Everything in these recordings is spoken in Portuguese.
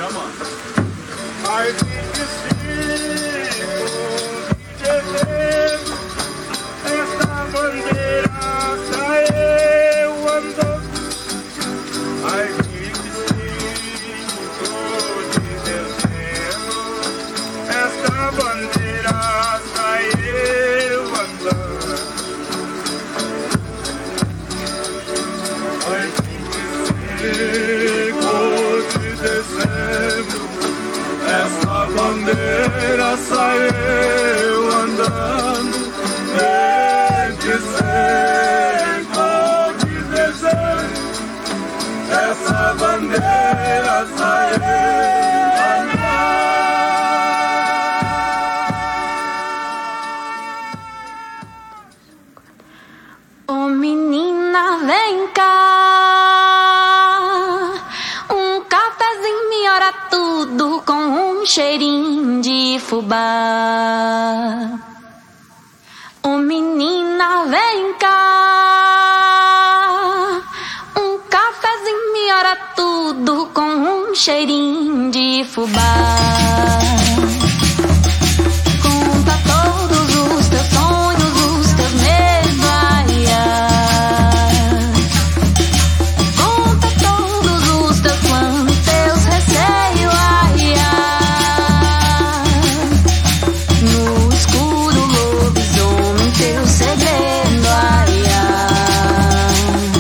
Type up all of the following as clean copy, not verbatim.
Ai, que sinto de dezembro, esta bandeira saiu andando. Ai, que sinto de dezembro, esta bandeira saiu andando. Ai, que sinto de dezembro, essa bandeira saiu andando. 25 de dezembro, essa bandeira saiu andando. Ô menina, vem cá, um cafezinho melhora tudo com um cheirinho de fubá. Ô menina, vem cá, um cafezinho melhora tudo com um cheirinho de fubá. Conta todos os teus sonhos, os teus medos, ai, ai. Conta todos os teus planos, teus receios, ai, ai. No escuro, lobisomem, teu segredo, ai, ai.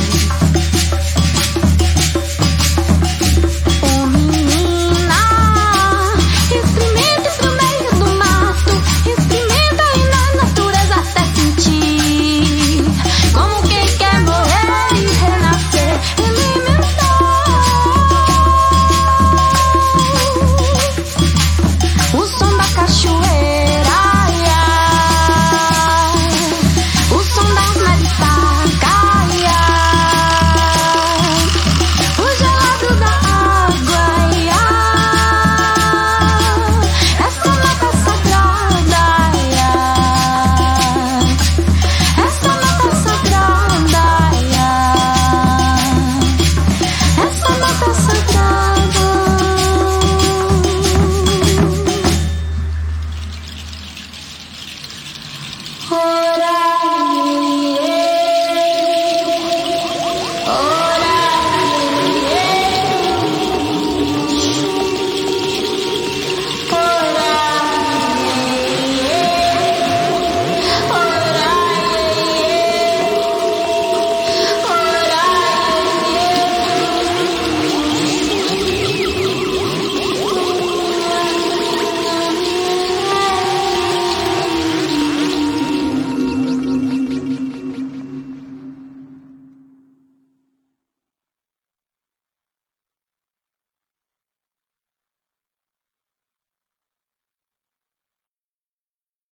Ô menina, experimenta isso no meio do mato, experimenta aí na natureza até sentir como quem quer morrer e renascer, elementar. O som da cachoeira, ai, ai. O som das maritaca, ai, ai. O gelado da água, ai, ai. Essa mata sagrada, ai, ai. Essa mata sagrada, ai, ai. Essa mata sagrada.